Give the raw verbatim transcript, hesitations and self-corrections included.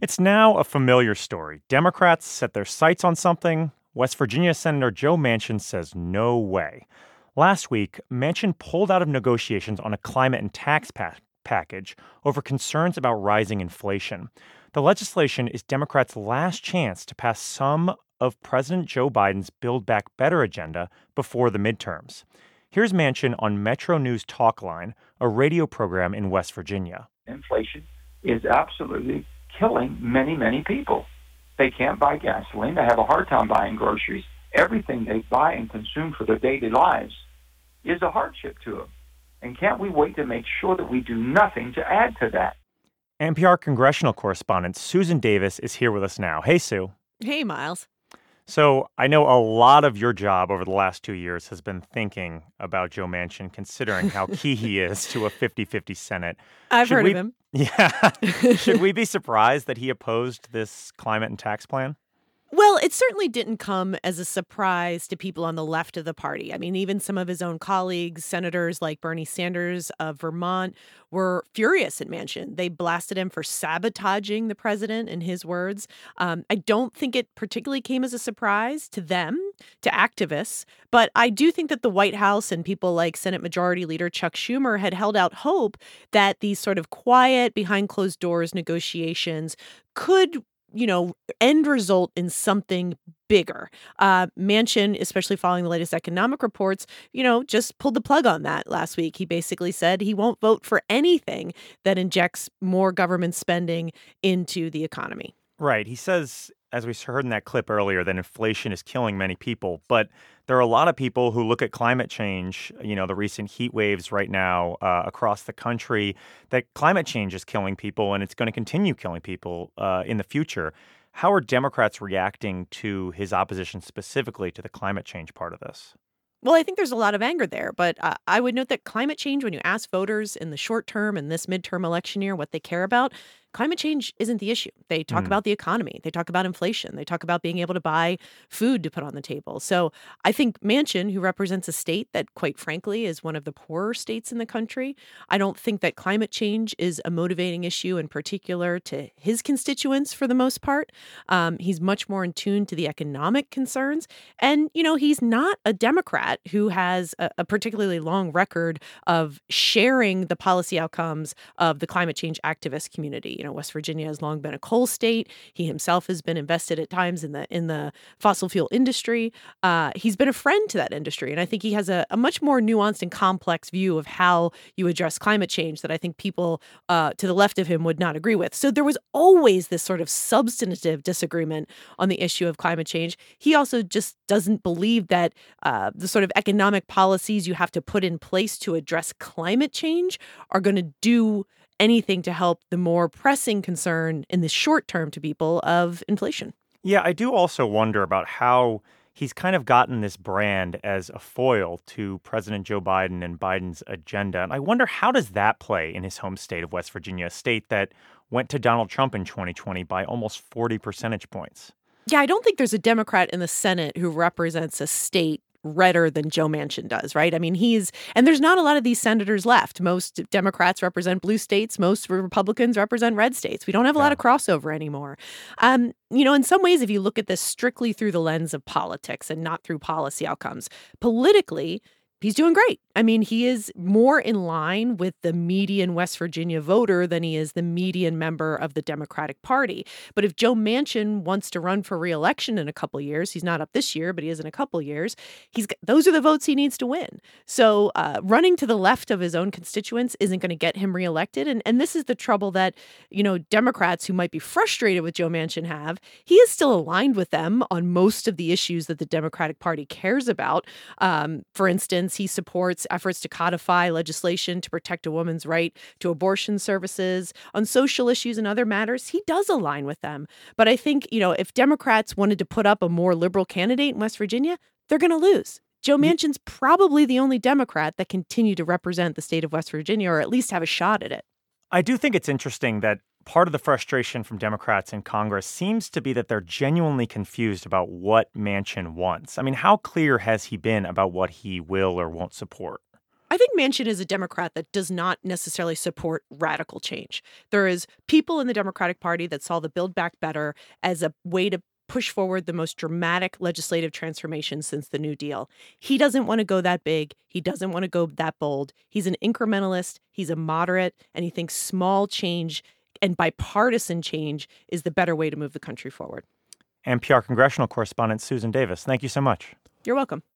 It's now a familiar story. Democrats set their sights on something. West Virginia Senator Joe Manchin says no way. Last week, Manchin pulled out of negotiations on a climate and tax pa- package over concerns about rising inflation. The legislation is Democrats' last chance to pass some of President Joe Biden's Build Back Better agenda before the midterms. Here's Manchin on Metro News Talkline, a radio program in West Virginia. Inflation is absolutely killing many, many people. They can't buy gasoline. They have a hard time buying groceries. Everything they buy and consume for their daily lives is a hardship to them. And can't we wait to make sure that we do nothing to add to that? N P R congressional correspondent Susan Davis is here with us now. Hey, Sue. Hey, Miles. So I know a lot of your job over the last two years has been thinking about Joe Manchin, considering how key he is to a fifty-fifty Senate. I've Should heard we, of him. Yeah. Should we be surprised that he opposed this climate and tax plan? Well, it certainly didn't come as a surprise to people on the left of the party. I mean, even some of his own colleagues, senators like Bernie Sanders of Vermont, were furious at Manchin. They blasted him for sabotaging the president, in his words. Um, I don't think it particularly came as a surprise to them, to activists, but I do think that the White House and people like Senate Majority Leader Chuck Schumer had held out hope that these sort of quiet, behind closed doors negotiations could you know, end result in something bigger. Uh, Manchin, especially following the latest economic reports, you know, just pulled the plug on that last week. He basically said he won't vote for anything that injects more government spending into the economy. Right. He says, as we heard in that clip earlier, that inflation is killing many people. But there are a lot of people who look at climate change, you know, the recent heat waves right now uh, across the country, that climate change is killing people and it's going to continue killing people uh, in the future. How are Democrats reacting to his opposition specifically to the climate change part of this? Well, I think there's a lot of anger there, but uh, I would note that climate change, when you ask voters in the short term and this midterm election year what they care about, climate change isn't the issue. They talk Mm. about the economy. They talk about inflation. They talk about being able to buy food to put on the table. So I think Manchin, who represents a state that, quite frankly, is one of the poorer states in the country, I don't think that climate change is a motivating issue in particular to his constituents for the most part. Um, he's much more in tune to the economic concerns. And, you know, he's not a Democrat who has a, a particularly long record of sharing the policy outcomes of the climate change activist community. You know, West Virginia has long been a coal state. He himself has been invested at times in the in the fossil fuel industry. Uh, he's been a friend to that industry, and I think he has a, a much more nuanced and complex view of how you address climate change that I think people uh, to the left of him would not agree with. So there was always this sort of substantive disagreement on the issue of climate change. He also just doesn't believe that uh, the sort of economic policies you have to put in place to address climate change are going to do anything to help the more pressing concern in the short term to people of inflation. Yeah, I do also wonder about how he's kind of gotten this brand as a foil to President Joe Biden and Biden's agenda. And I wonder, how does that play in his home state of West Virginia, a state that went to Donald Trump in twenty twenty by almost forty percentage points? Yeah, I don't think there's a Democrat in the Senate who represents a state redder than Joe Manchin does, right? I mean, he's, and there's not a lot of these senators left. Most Democrats represent blue states. Most Republicans represent red states. We don't have a lot of crossover anymore. Um, you know, in some ways, if you look at this strictly through the lens of politics and not through policy outcomes, politically, he's doing great. I mean, he is more in line with the median West Virginia voter than he is the median member of the Democratic Party. But if Joe Manchin wants to run for re-election in a couple years, he's not up this year, but he is in a couple years, he's those are the votes he needs to win. So uh, running to the left of his own constituents isn't going to get him reelected. And, and this is the trouble that, you know, Democrats who might be frustrated with Joe Manchin have. He is still aligned with them on most of the issues that the Democratic Party cares about. Um, for instance, he supports efforts to codify legislation to protect a woman's right to abortion services. On social issues and other matters, he does align with them. But I think, you know, if Democrats wanted to put up a more liberal candidate in West Virginia, they're going to lose. Joe Manchin's probably the only Democrat that continue to represent the state of West Virginia, or at least have a shot at it. I do think it's interesting that part of the frustration from Democrats in Congress seems to be that they're genuinely confused about what Manchin wants. I mean, how clear has he been about what he will or won't support? I think Manchin is a Democrat that does not necessarily support radical change. There is people in the Democratic Party that saw the Build Back Better as a way to push forward the most dramatic legislative transformation since the New Deal. He doesn't want to go that big. He doesn't want to go that bold. He's an incrementalist. He's a moderate, and he thinks small change and bipartisan change is the better way to move the country forward. N P R congressional correspondent Susan Davis, thank you so much. You're welcome.